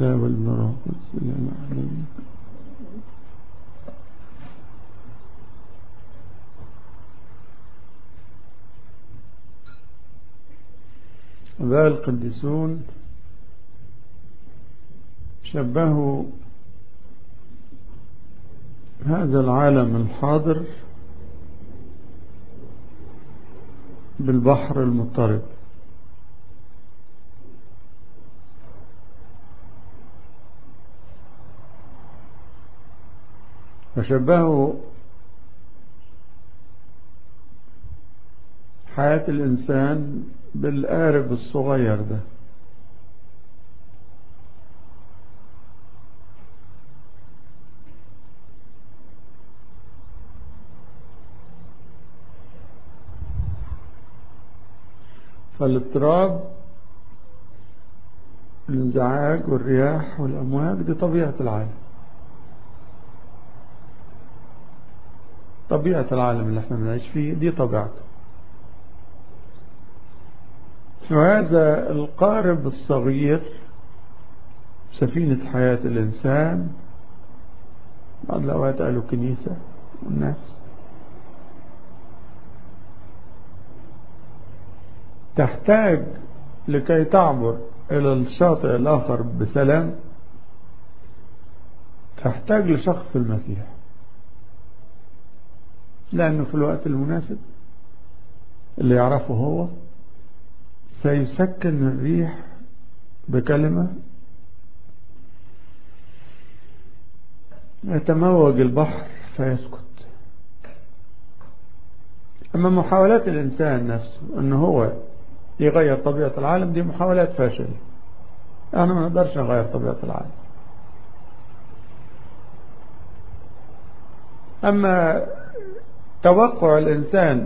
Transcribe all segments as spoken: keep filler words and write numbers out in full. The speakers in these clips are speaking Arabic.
لا والابن والروح القدس إله واحد. أباء القديسون شبهوا هذا العالم الحاضر بالبحر المضطرب، وشبهوا حياة الإنسان بالقارب الصغير ده. فالاضطراب، الانزعاج والرياح والأمواج دي طبيعة العالم، طبيعة العالم اللي احنا بنعيش فيه دي طبيعته. وهذا القارب الصغير سفينة حياة الإنسان، بعض الأوقات قالوا كنيسة والناس، تحتاج لكي تعبر إلى الشاطئ الآخر بسلام، تحتاج لشخص المسيح، لأنه في الوقت المناسب اللي يعرفه هو سيسكن الريح بكلمة، يتموج البحر فيسكت. أما محاولات الإنسان نفسه أنه هو يغير طبيعة العالم دي محاولات فاشلة. أنا ما نقدرش نغير طبيعة العالم. أما توقع الإنسان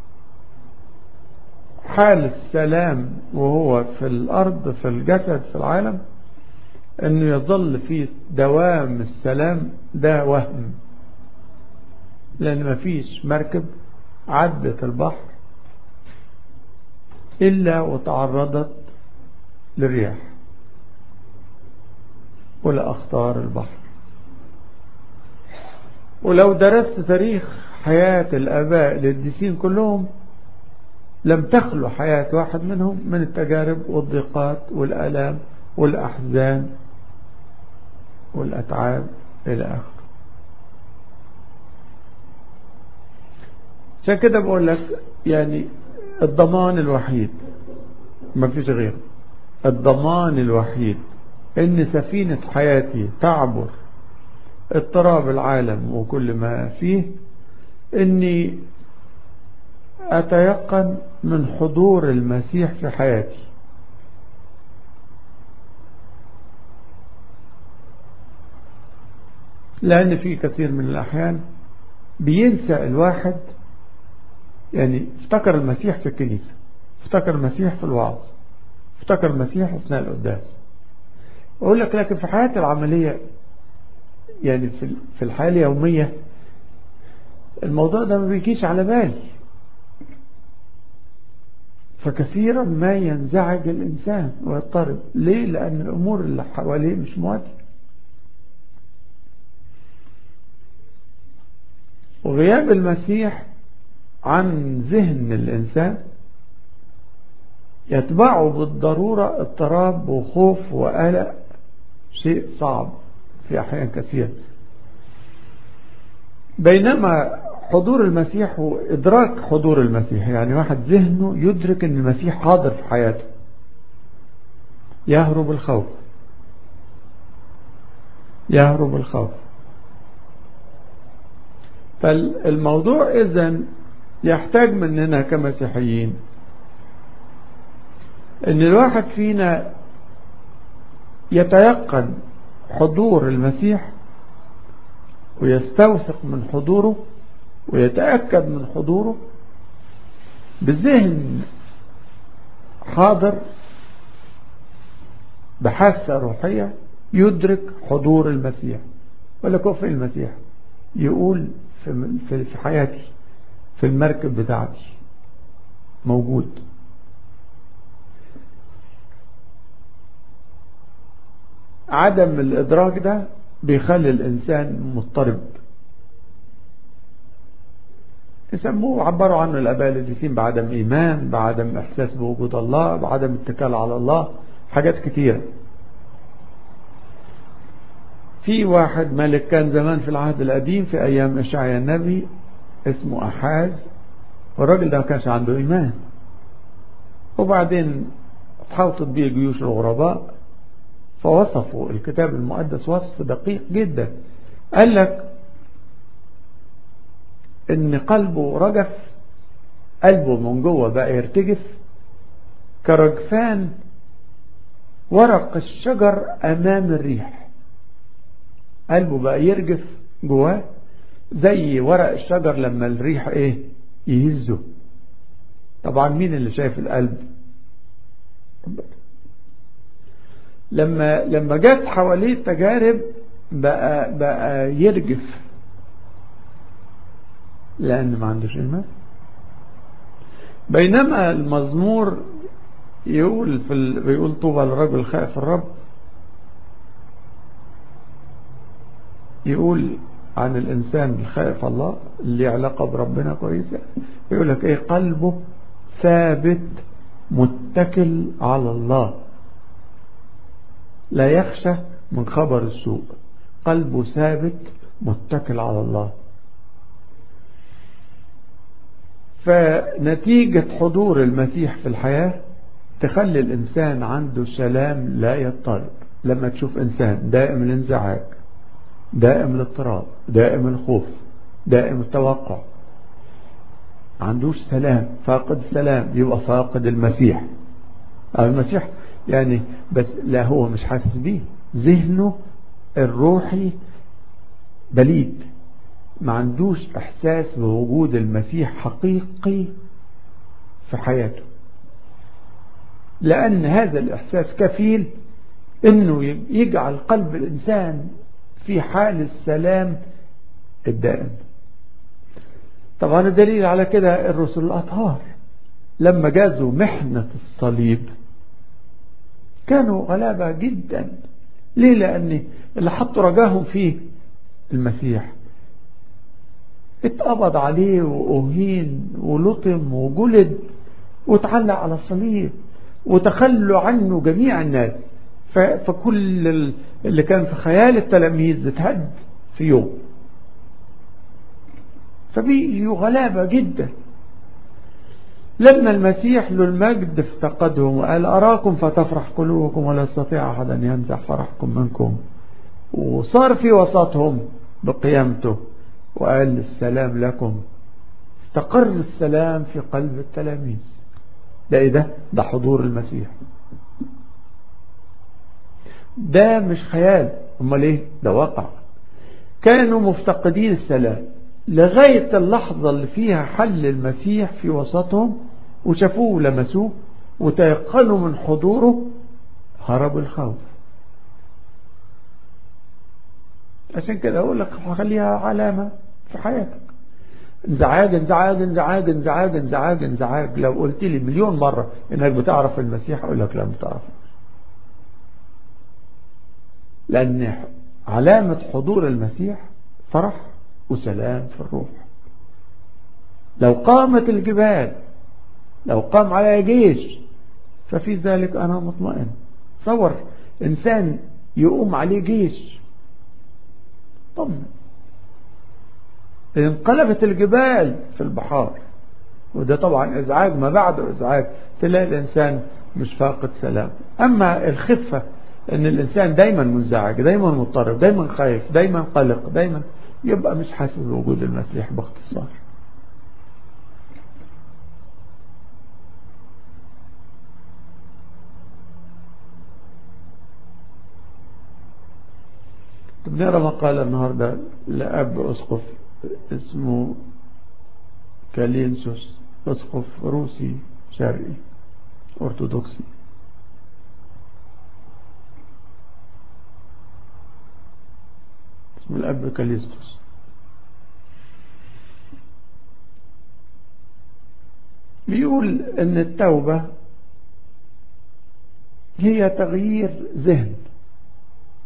حال السلام وهو في الأرض في الجسد في العالم، أنه يظل في دوام السلام، ده وهم، لأن ما فيش مركب عدت البحر إلا وتعرضت للرياح ولأخطار البحر. ولو درست تاريخ حياة الآباء القديسين كلهم لم تخلو حياة واحد منهم من التجارب والضيقات والآلام والأحزان والأتعاب إلى آخره. عشان كده بقول لك يعني الضمان الوحيد، ما فيش غيره، الضمان الوحيد ان سفينة حياتي تعبر اضطراب العالم وكل ما فيه، اني اتيقن من حضور المسيح في حياتي. لان في كثير من الاحيان بينسى الواحد، يعني افتكر المسيح في الكنيسة، افتكر المسيح في الوعظ، افتكر المسيح اثناء القداس. اقول لك لكن في حياة العملية، يعني في الحياة اليومية الموضوع ده ما بيجيش على بالي، فكثيرا ما ينزعج الإنسان ويضطرب. ليه؟ لأن الأمور اللي حواليه مش مواتية. وغياب المسيح عن ذهن الإنسان يتبعه بالضرورة اضطراب وخوف وقلق، شيء صعب في أحيان كثير. بينما حضور المسيح وإدراك حضور المسيح، يعني واحد ذهنه يدرك أن المسيح حاضر في حياته، يهرب الخوف، يهرب الخوف. فالموضوع إذن يحتاج مننا كمسيحيين أن الواحد فينا يتيقن حضور المسيح ويستوثق من حضوره ويتأكد من حضوره بذهن حاضر بحاسة روحية، يدرك حضور المسيح. ولا كفء المسيح يقول في في حياتي في المركب بتاعتي موجود. عدم الإدراك ده بيخلي الإنسان مضطرب. يسموه عبروا عنه الآباء القديسين بعدم إيمان، بعدم إحساس بوجود الله، بعدم اتكال على الله، حاجات كتيرة. في واحد ملك كان زمان في العهد القديم في أيام إشعياء النبي اسمه أحاز، والراجل ده ما كانش عنده إيمان، وبعدين حاوطت بيه جيوش الغرباء، فوصفوا الكتاب المقدس وصف دقيق جدا. قال لك ان قلبه رجف، قلبه من جوه بقى يرتجف كرجفان ورق الشجر امام الريح. قلبه بقى يرجف جواه زي ورق الشجر لما الريح ايه يهزه. طبعا مين اللي شايف القلب؟ لما لما جت حواليه تجارب بقى بقى يرجف لأن ما عندوش إيمان. بينما المزمور يقول في ال... بيقول طوبى للرجل خائف الرب، يقول عن الإنسان الخائف الله اللي علاقة بربنا كويسة، يقول لك إيه؟ قلبه ثابت متكل على الله، لا يخشى من خبر السوء. قلبه ثابت متكل على الله. فنتيجة حضور المسيح في الحياة تخلي الإنسان عنده سلام لا يضطرب. لما تشوف إنسان دائم الانزعاج، دائم الاضطراب، دائم الخوف، دائم التوقع، عندوش سلام، فاقد سلام، يبقى فاقد المسيح. المسيح يعني بس لا هو مش حاسس بيه، ذهنه الروحي بليد، ما عندوش احساس بوجود المسيح حقيقي في حياته، لان هذا الاحساس كفيل انه يجعل قلب الانسان في حال السلام الدائم. طبعا الدليل على كده الرسل الاطهار لما جازوا محنة الصليب كانوا غلابة جدا. ليه؟ لان اللي حطوا رجاهم فيه المسيح اتقبض عليه وأهين ولطم وجلد وتعلق على الصليب وتخلوا عنه جميع الناس. فكل اللي كان في خيال التلاميذ اتهد في يوم. فبيجوا غلابة جدا. لما المسيح له المجد افتقدهم وقال أراكم فتفرح قلوبكم ولا يستطيع أحد أن ينزع فرحكم منكم، وصار في وسطهم بقيامته وقال السلام لكم، استقر السلام في قلب التلاميذ. ده ايه ده؟ ده حضور المسيح. ده مش خيال، امال ايه؟ ده واقع. كانوا مفتقدين السلام لغاية اللحظة اللي فيها حل المسيح في وسطهم وشافوه ولمسوه وتيقنوا من حضوره، هربوا الخوف. عشان كده اقول لك هخليها علامة في حياتك. انزعاج انزعاج انزعاج انزعاج انزعاج انزعاج. لو قلت لي مليون مرة انك بتعرف المسيح اقول لك لا ما بتعرف، لان علامة حضور المسيح فرح وسلام في الروح. لو قامت الجبال، لو قام على جيش، ففي ذلك انا مطمئن. تصور انسان يقوم عليه جيش، طمن. انقلبت الجبال في البحار، وده طبعا ازعاج ما بعده ازعاج، تلاقي الانسان مش فاقد سلام. اما الخفة ان الانسان دايما منزعج، دايما مضطرب، دايما خايف، دايما قلق، دايما، يبقى مش حاسس بوجود المسيح باختصار. بنقرا مقالة النهاردة لأب أسقف اسمه كالينسوس، أسقف روسي شرقي أرثوذكسي. اسمه الأب كاليستوس. بيقول ان التوبة هي تغيير ذهن.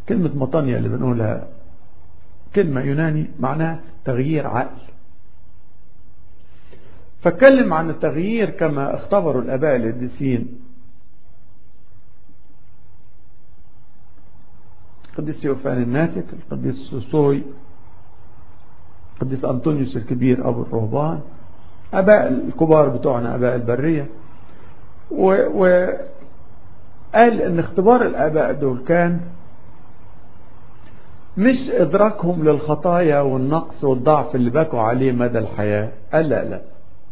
كلمة مطانية اللي بنقولها كلمة يوناني معناها تغيير عقل. فاتكلم عن التغيير كما اختبروا الآباء القديسين، القديس يوفان الناسك، القديس سوسوي، القديس أنطونيوس الكبير أبو الرهبان، أباء الكبار بتوعنا أباء البرية. وقال ان اختبار الآباء دول كان مش إدراكهم للخطايا والنقص والضعف اللي بكوا عليه مدى الحياة، قال لا لا،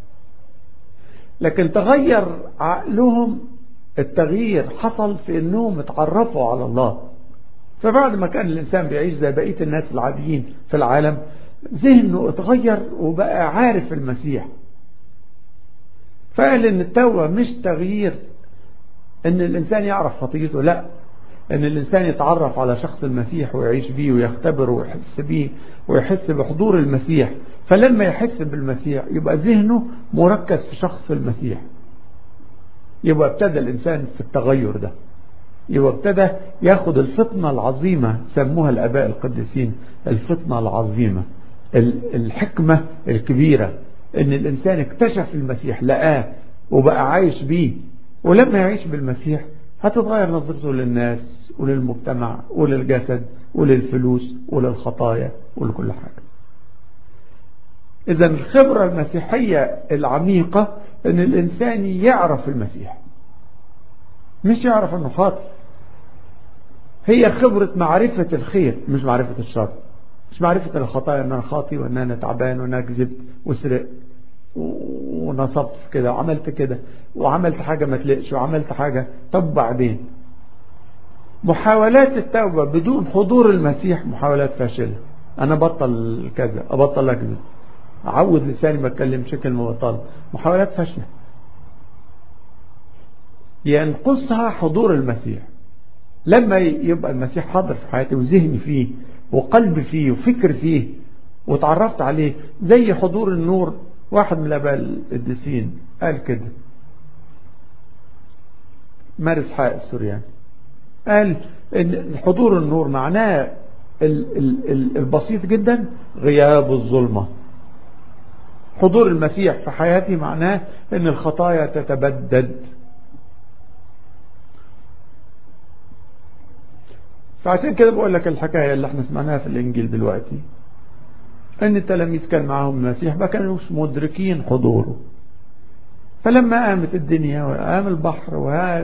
لكن تغير عقلهم. التغيير حصل في انهم اتعرفوا على الله. فبعد ما كان الإنسان بيعيش زي بقية الناس العاديين في العالم، ذهنه اتغير وبقى عارف المسيح. فقال ان التوبة مش تغيير ان الإنسان يعرف خطيته، لا، ان الإنسان يتعرف على شخص المسيح ويعيش بيه ويختبره ويحس بيه ويحس بحضور المسيح. فلما يحس بالمسيح يبقى ذهنه مركز في شخص المسيح، يبقى ابتدى الإنسان في التغير ده، يبقى ابتدى ياخد الفطنة العظيمة، سموها الآباء القديسين الفطنة العظيمة، الحكمة الكبيرة، ان الإنسان اكتشف المسيح، لقاه وبقى عايش بيه. ولما يعيش بالمسيح هتتغير نظرته للناس وللمجتمع وللجسد وللفلوس وللخطايا ولكل حاجة. إذا الخبرة المسيحية العميقة ان الإنسان يعرف المسيح، مش يعرف انه خاطئ. هي خبرة معرفة الخير مش معرفة الشر، مش معرفة الخطايا ان انا خاطئ وان انا تعبان وان انا كذبت وسرقت ونصبت في كده وعملت كده وعملت حاجة ما تلقش وعملت حاجة. طب بعدين محاولات التوبة بدون حضور المسيح محاولات فاشلة. انا بطل كذا، ابطل اكذب، اعود لساني ما اتكلمش كلمة بطالة، محاولات فاشلة. ينقصها حضور المسيح. لما يبقى المسيح حاضر في حياتي وذهني فيه وقلبي فيه وفكر فيه وتعرفت عليه، زي حضور النور. واحد من الآباء القديسين قال كده، مارس حائط السورياني، قال ان حضور النور معناه البسيط جدا غياب الظلمة. حضور المسيح في حياتي معناه ان الخطايا تتبدد. فعشان كده بقول لك الحكاية اللي احنا سمعناها في الإنجيل دلوقتي، ان التلاميذ كان معهم المسيح ما كانوش مدركين حضوره. فلما قامت الدنيا وقام البحر وهاج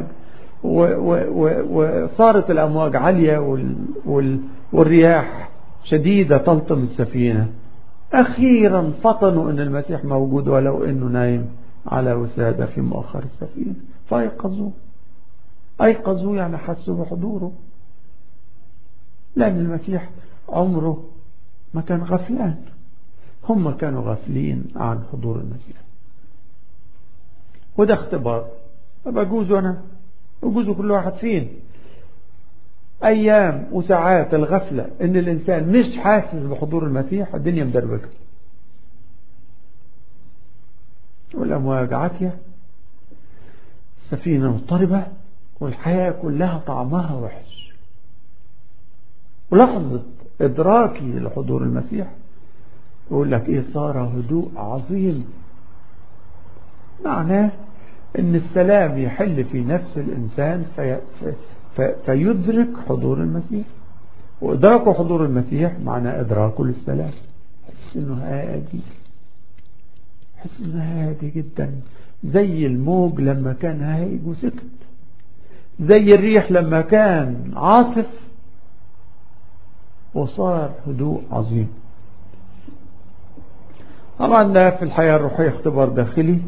وصارت الأمواج عالية والرياح شديدة تلطم السفينة، أخيرا فطنوا ان المسيح موجود ولو انه نايم على وسادة في مؤخر السفينة. فأيقظوا، أيقظوا يعني حسوا بحضوره، لأن المسيح عمره ما كان غفلان، هم كانوا غافلين عن حضور المسيح. وده اختبار بجوز أنا وجوز كل واحد فين أيام وساعات الغفلة، إن الإنسان مش حاسس بحضور المسيح، الدنيا مدربكة والأمواج عاتية، السفينة مضطربة، والحياة كلها طعمها وحش. ولحظة إدراكي لحضور المسيح يقول لك إيه؟ صار هدوء عظيم. معناه إن السلام يحل في نفس الإنسان في في فيدرك حضور المسيح. وإدراكه حضور المسيح معناه إدراكه للسلام. حس إنه هادي، حس إنه هادي جدا، زي الموج لما كان هايج وسكت، زي الريح لما كان عاصف وصار هدوء عظيم. طبعا ده في الحياة الروحية اختبار داخلي،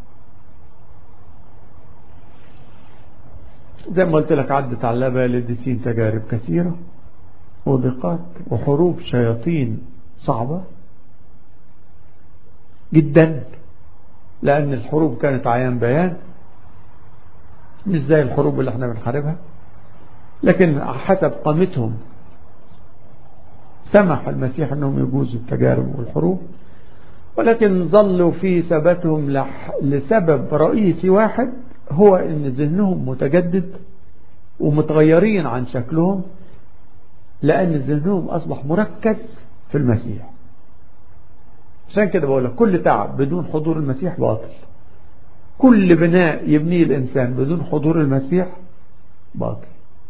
زي ما قلت لك عدت على الآباء القديسين تجارب كثيرة وضيقات وحروب شياطين صعبة جدا، لأن الحروب كانت عيان بيان، مش زي الحروب اللي احنا بنحاربها، لكن حسب قامتهم سمح المسيح أنهم يجوزوا التجارب والحروب، ولكن ظلوا في ثباتهم لسبب رئيسي واحد، هو أن ذهنهم متجدد ومتغيرين عن شكلهم، لأن ذهنهم أصبح مركز في المسيح. عشان كده بقول لك كل تعب بدون حضور المسيح باطل، كل بناء يبنيه الإنسان بدون حضور المسيح باطل.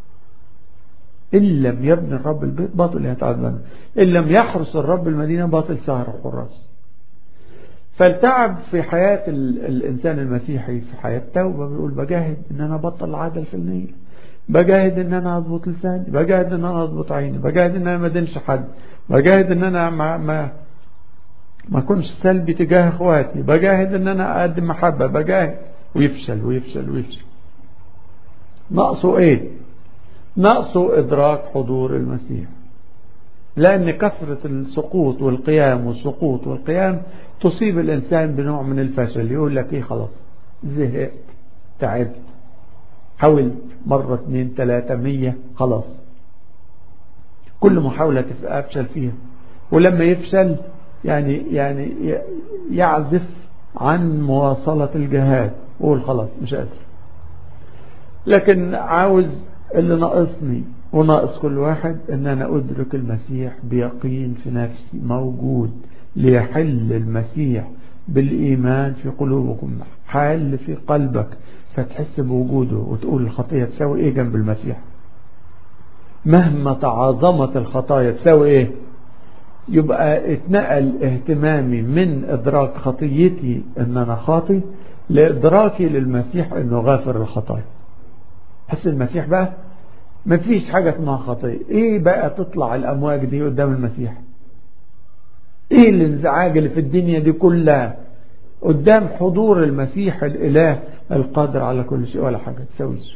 إن لم يبني الرب البيت باطل يتعبنا، إن لم يحرس الرب المدينة باطل سهر الحراس. فالتعب في حياة الإنسان المسيحي في حياة التوبة بيقول بجاهد إن أنا بطل العادة الفلانية، بجاهد إن أنا أضبط لساني، بجاهد إن أنا أضبط عيني، بجاهد إن أنا ما أدينش حد، بجاهد إن أنا ما ما ما أكونش سلبي تجاه إخواتي، بجاهد إن أنا أقدم محبة، بجاهد ويفشل ويفشل ويفشل. ناقصه إيه؟ ناقصه إدراك حضور المسيح. لأن كثرة السقوط والقيام والسقوط والقيام تصيب الإنسان بنوع من الفشل. يقول لك إيه خلاص زهقت تعبت حاولت مرة اثنين ثلاثة مية خلاص كل محاولة أفشل فيها، ولما يفشل يعني يعني يعزف عن مواصلة الجهاد ويقول خلاص مش قادر. لكن عاوز اللي ناقصني وناقص كل واحد ان انا ادرك المسيح بيقين في نفسي موجود، ليحل المسيح بالايمان في قلوبكم، حل في قلبك فتحس بوجوده وتقول الخطية تساوي ايه جنب المسيح. مهما تعاظمت الخطايا تساوي ايه. يبقى اتنقل اهتمامي من ادراك خطيتي ان انا خاطي لادراكي للمسيح انه غافر الخطايا. حس المسيح بقى مفيش حاجة اسمها خطية. ايه بقى تطلع الامواج دي قدام المسيح؟ ايه الانزعاج اللي في الدنيا دي كلها قدام حضور المسيح الاله القادر على كل شيء؟ ولا حاجة تسويش.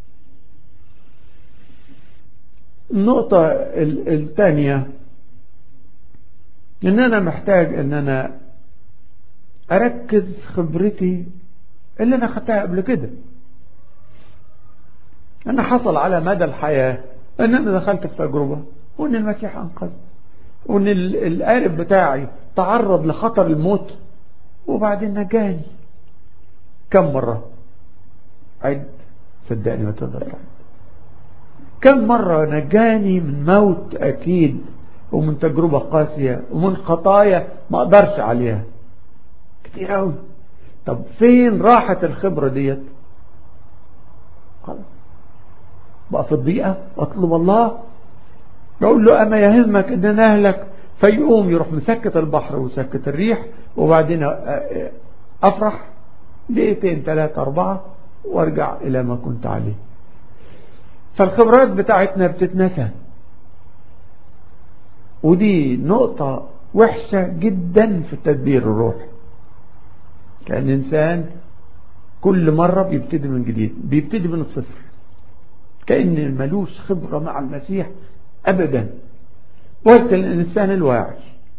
النقطة الثانية ان انا محتاج ان انا اركز خبرتي اللي انا خدتها قبل كده. أنا حصل على مدى الحياة أن أنا دخلت في تجربة وأن المسيح أنقذ، وأن القارب بتاعي تعرض لخطر الموت وبعدين نجاني. كم مرة عد صدقني ما تقدر تعد كم مرة نجاني من موت أكيد ومن تجربة قاسية ومن خطايا ما أقدرش عليها كتير أوي. طب فين راحت الخبرة ديت؟ خلاص بقى في الضيقة واطلب الله يقول له أما يهمك أن أنا أهلك، فيقوم يروح مسكت البحر وسكت الريح وبعدين أفرح دقيقتين ثلاثة أربعة وارجع إلى ما كنت عليه. فالخبرات بتاعتنا بتتنسى، ودي نقطة وحشة جدا في التدبير الروحي. كأن الإنسان كل مرة بيبتدي من جديد، بيبتدي من الصفر، كأن ملوش خبرة مع المسيح أبدا. وقت الإنسان الواعي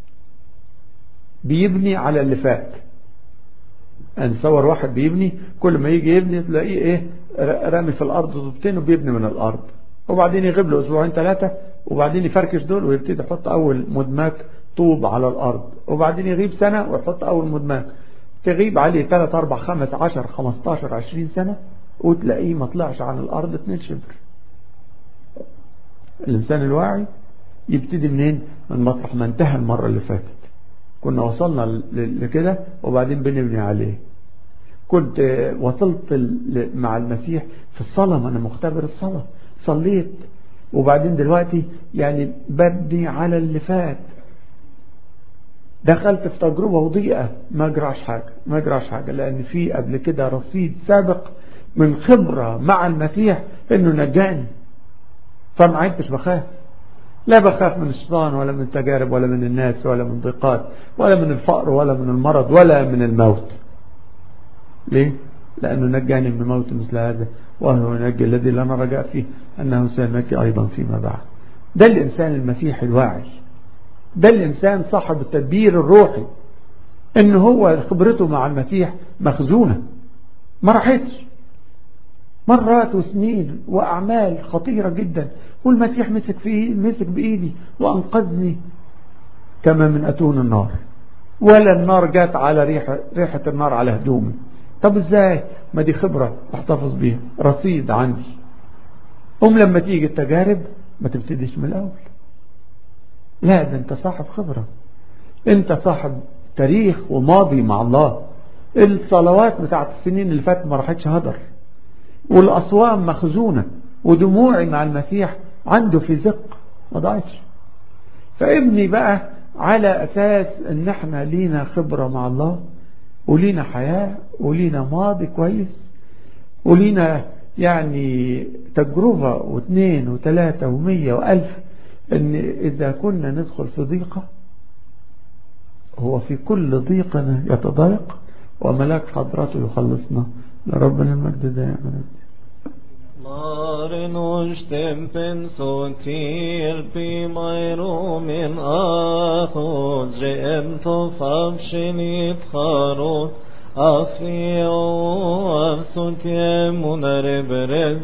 بيبني على اللي فات. نصور واحد بيبني كل ما يجي يبني تلاقيه ايه رامي في الأرض طوبتين وبيبني من الأرض، وبعدين يغيب له أسبوعين ثلاثة وبعدين يفركش دول ويبتدي يحط أول مدماك طوب على الأرض، وبعدين يغيب سنة ويحط أول مدماك، تغيب عليه ثلاثة أربع خمس عشر خمستاشر عشرين سنة وتلاقيه ما طلعش عن الأرض اتنين شبر. الإنسان الواعي يبتدي منين؟ من مطرح ما انتهى المرة اللي فاتت. كنا وصلنا لكده وبعدين بنبني عليه. كنت وصلت مع المسيح في الصلاة، ما أنا مختبر الصلاة، صليت وبعدين دلوقتي يعني ببني على اللي فات. دخلت في تجربة وضيقة ما جراش حاجة ما جراش حاجة لأن في قبل كده رصيد سابق من خبرة مع المسيح إنه نجاني. فما عدتش بخاف، لا بخاف من الشيطان ولا من التجارب ولا من الناس ولا من ضيقات ولا من الفقر ولا من المرض ولا من الموت. ليه؟ لأنه نجاني من موت مثل هذا، وهو ينجي الذي لنا رجاء فيه أنه سينجي أيضا فيما بعد. ده الإنسان المسيحي الواعي، ده الإنسان صاحب التدبير الروحي، إن هو خبرته مع المسيح مخزونة ما راحتش، مرات وسنين وأعمال خطيرة جدا، والمسيح مسك فيه مسك بإيدي وأنقذني كما من أتون النار، ولا النار جات على ريحة ريحة النار على هدومي. طب إزاي؟ ما دي خبرة احتفظ بيها، رصيد عندي. أم لما تيجي التجارب ما تبتديش من الأول. لا، ده انت صاحب خبرة، انت صاحب تاريخ وماضي مع الله. الصلوات بتاعت السنين اللي فاتت ما راحتش هدر، والأصوام مخزونة، ودموعي مع المسيح عنده في زق ما ضاعتش. فابني بقى على أساس ان احنا لينا خبرة مع الله، ولينا حياة، ولينا ماضي كويس، ولينا يعني تجربة واثنين وثلاثة ومية وألف، ان إذا كنا ندخل في ضيقة هو في كل ضيقنا يتضايق وملاك حضرته يخلصنا. لربنا المجد دائما. Maren ushtempen sotir pi mairumin achos Re'em tofam shenit charot Afrio avsukiem unareberez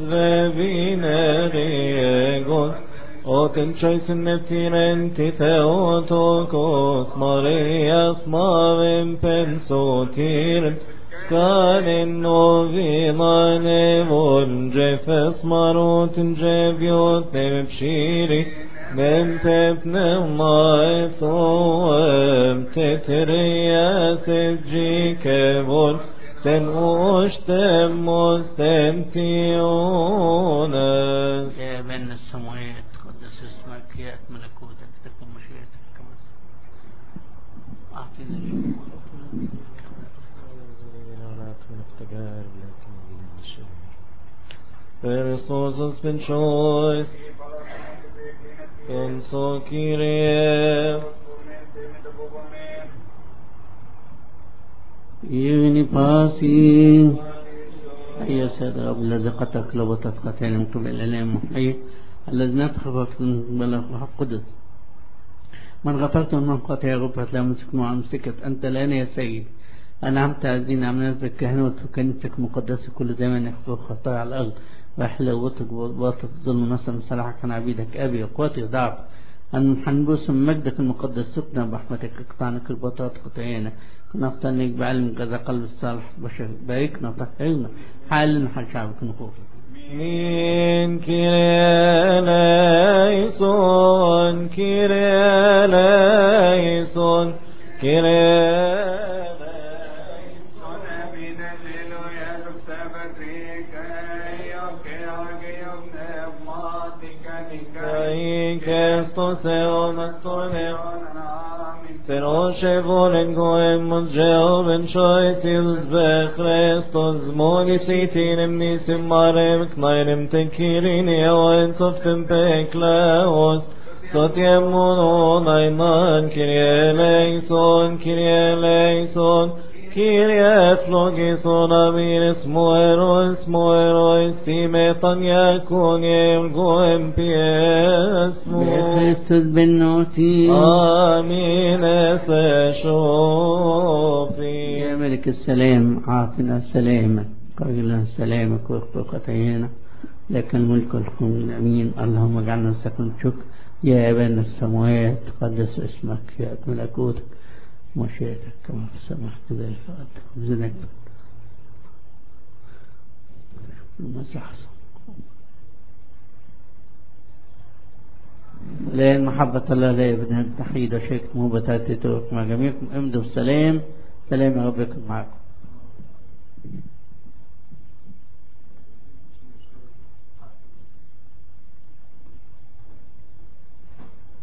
vebineregos Oten choisin neptiren titeotokos Marias mavem pensotiren Kanin novinane volgefes marotin jebiot nebshiri nem tepnem maethoem tetriyas ejikevol ten ushtem mostem tionas. يا بن السماوات قدس اسمك، يأت ملكوتك، تكن مشيئتك كما أعطينا الجنة. Christos ben choice ben so Kyrie يغني باسي أي سيد رب الذي قتلك لبطت قتال من قبل الإله محيي الذي نبخفك بل القدس من غفرت من قطع غفرت لا مسك مع مسكت أنت الآن يا سيد أنعمت الذين عملت بالكهنوت في كنيستك مقدسة كل زمان يخفوا خطايا على الأرض وحلاوتك وباطل الظلم نصر مسلحك عن عبيدك أبي وقوتي ضعف أن حنبوس من مجدك المقدس سكنا برحمتك اقطعنا كل بطاط قطعينا كنا افتنك بعلم كذا قلب الصالح بشر باركنا وطهرنا حالنا حال شعبك نخوفك من كيرياليسون كيرياليسون كيرياليسون من الليلويا تكسبتريك يوكي نبماتك نكايك استوسيون استونيون Teroshe volen goem mot jeoven shoytils be Christos mogi sitinem nisim marem knainem tekirin yeoen softem peklaos Sotyem monon ayman Kyrie eleison Kyrie eleison Kyrie flogison amines moeros moeros timetan yakon yem goem piesmo بخريستوس بالنوتي آمين سشوفي يا ملك السلام أعطنا سلامك قبلنا سلامك وقتينا لك الملك والحكم الأمين اللهم اجعلنا نسكن شكر يا أبانا السماوات تقدس اسمك يأت ملكوتك مشيئتك كما في السماء كذلك في الأرض خبزنا المسيح لأن محبة الله لا يبنى التحييد وشيك مهبتات تتوقع مع جميعكم امدوا السلام سلام يا رب يكن معكم.